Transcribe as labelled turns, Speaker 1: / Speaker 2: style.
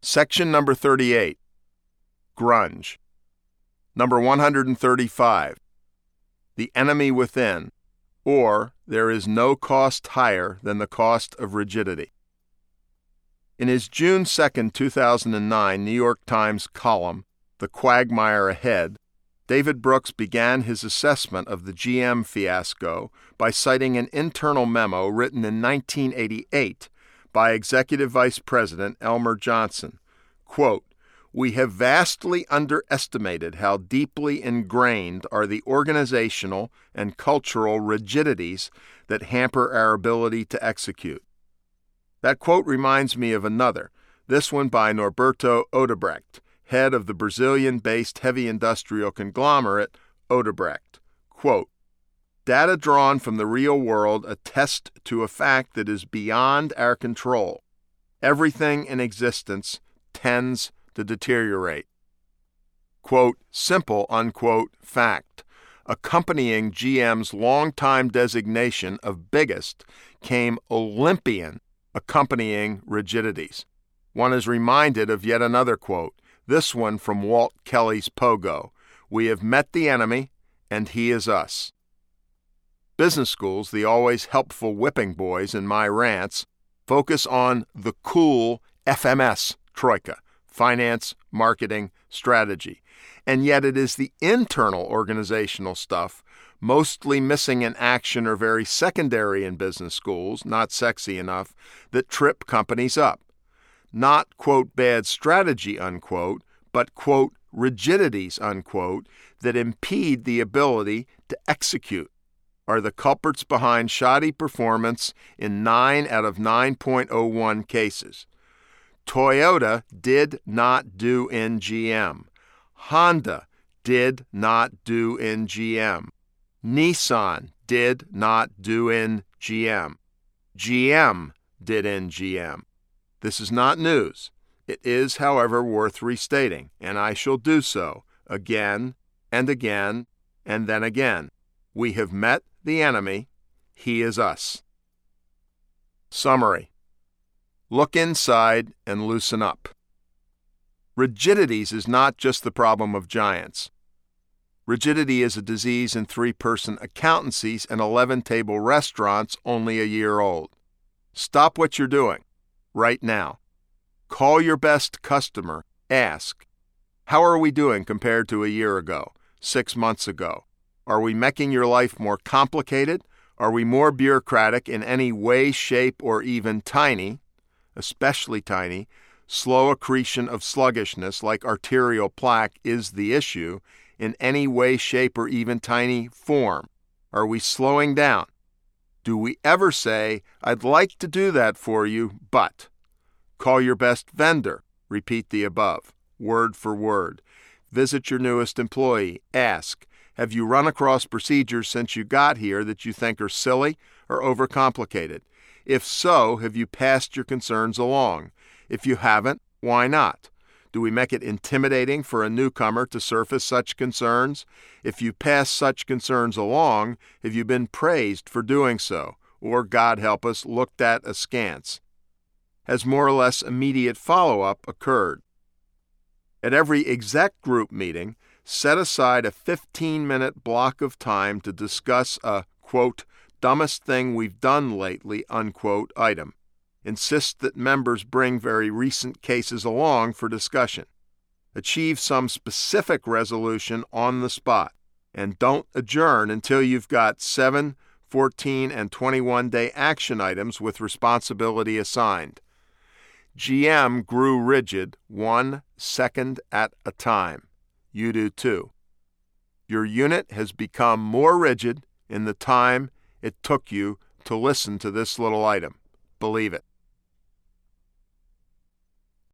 Speaker 1: Section number 38, Grunge. Number 135, The Enemy Within, or There is no cost higher than the cost of rigidity. In his June 2, 2009 New York Times column, The Quagmire Ahead, David Brooks began his assessment of the GM fiasco by citing an internal memo written in 1988 by Executive Vice President Elmer Johnson. Quote, "We have vastly underestimated how deeply ingrained are the organizational and cultural rigidities that hamper our ability to execute." That quote reminds me of another, this one by Norberto Odebrecht, head of the Brazilian-based heavy industrial conglomerate Odebrecht. Quote, "Data drawn from the real world attest to a fact that is beyond our control. Everything in existence tends to deteriorate." Quote, "Simple," unquote, fact. Accompanying GM's longtime designation of biggest came Olympian accompanying rigidities. One is reminded of yet another quote, this one from Walt Kelly's Pogo. "We have met the enemy, and he is us." Business schools, the always helpful whipping boys in my rants, focus on the cool FMS troika, finance, marketing, strategy. And yet it is the internal organizational stuff, mostly missing in action or very secondary in business schools, not sexy enough, that trip companies up. Not, quote, bad strategy, unquote, but, quote, rigidities, unquote, that impede the ability to execute, are the culprits behind shoddy performance in 9 out of 9.01 cases. Toyota did not do in GM. Honda did not do in GM. Nissan did not do in GM. GM did in GM. This is not news. It is, however, worth restating, and I shall do so again and again and then again. We have met the enemy. He is us. Summary. Look inside and loosen up. Rigidities is not just the problem of giants. Rigidity is a disease in 3-person accountancies and 11-table restaurants only a year old. Stop what you're doing right now. Call your best customer. Ask, how are we doing compared to a year ago, 6 months ago? Are we making your life more complicated? Are we more bureaucratic in any way, shape, or even tiny, especially tiny, slow accretion of sluggishness like arterial plaque is the issue in any way, shape, or even tiny form? Are we slowing down? Do we ever say, "I'd like to do that for you, but"? Call your best vendor. Repeat the above, word for word. Visit your newest employee. Ask, have you run across procedures since you got here that you think are silly or overcomplicated? If so, have you passed your concerns along? If you haven't, why not? Do we make it intimidating for a newcomer to surface such concerns? If you pass such concerns along, have you been praised for doing so, or, God help us, looked at askance? Has more or less immediate follow-up occurred? At every exec group meeting, set aside a 15-minute block of time to discuss a, quote, dumbest thing we've done lately, unquote, item. Insist that members bring very recent cases along for discussion. Achieve some specific resolution on the spot, and don't adjourn until you've got 7, 14, and 21-day action items with responsibility assigned. GM grew rigid 1 second at a time. You do too. Your unit has become more rigid in the time it took you to listen to this little item. Believe it.